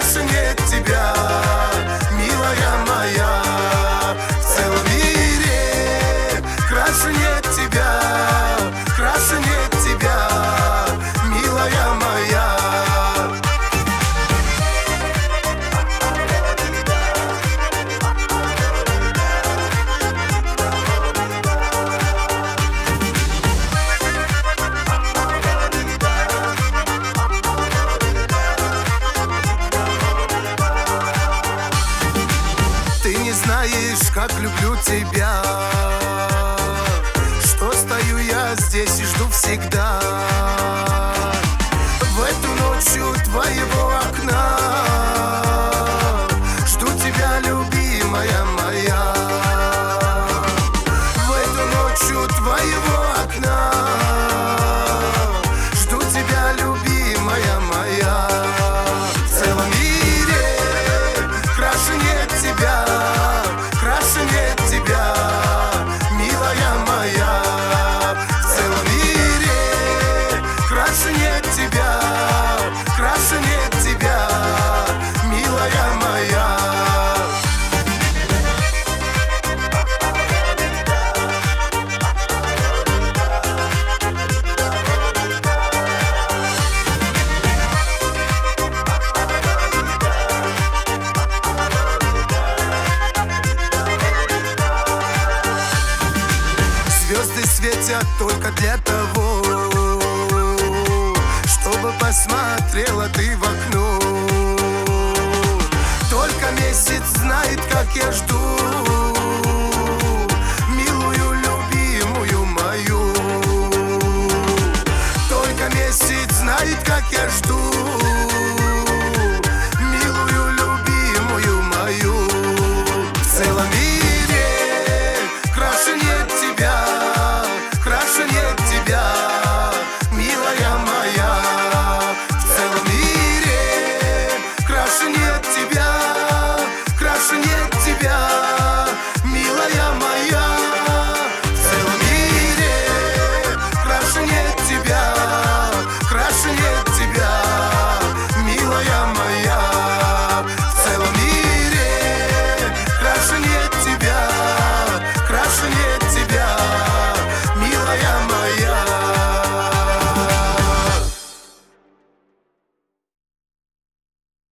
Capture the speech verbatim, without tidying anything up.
краше нет тебя, милая моя. В целом мире краше нет тебя, краше нет тебя, милая моя. Ты не знаешь, как люблю тебя, что стою я здесь и жду всегда. В эту ночь у твоего окна жду тебя, любимая моя. В эту ночь у твоего окна жду тебя, любимая моя. В целом мире краше нет тебя, краше нет тебя, милая моя. В целом мире краше нет тебя, краше нет тебя, милая моя. Звезды светят только для того, чтобы посмотрела ты в окно.